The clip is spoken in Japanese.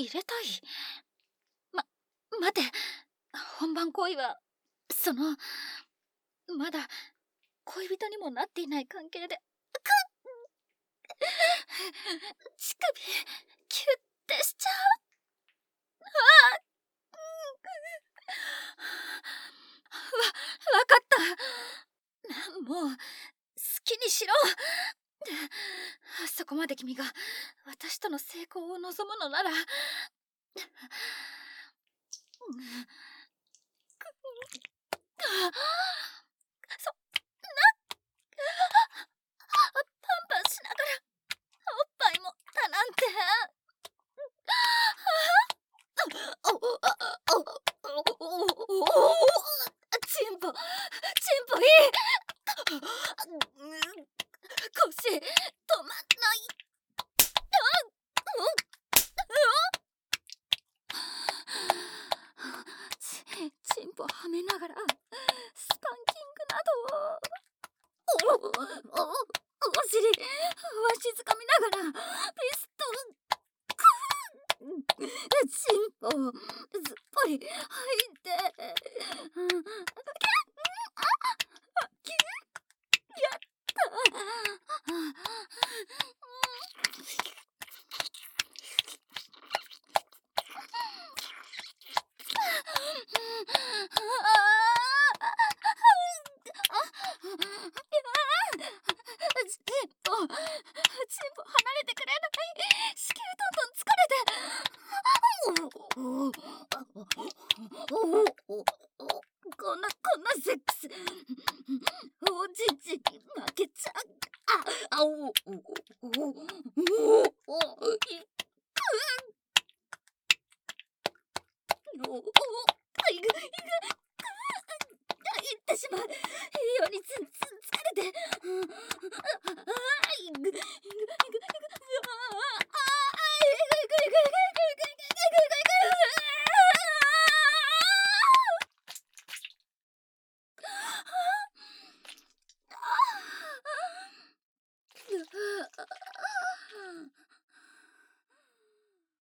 入れたい。ま、待て。本番行為は、まだ恋人にもなっていない関係で、乳首、キュッてしちゃう。わかった。もう、好きにしろ。そこまで君が私との成功を望むのなら、そパンパンしながらおっぱいもだなんて。チンポいい。腰止まんない。チンポはめながらスパンキングなどを。お尻わしづかみながらピストン。チンポずっぽり吐いて。やった。チンポ離れてくれない。子宮どんどん疲れて。こんなセックスおじじ負けちゃう。いってしまうように疲れて。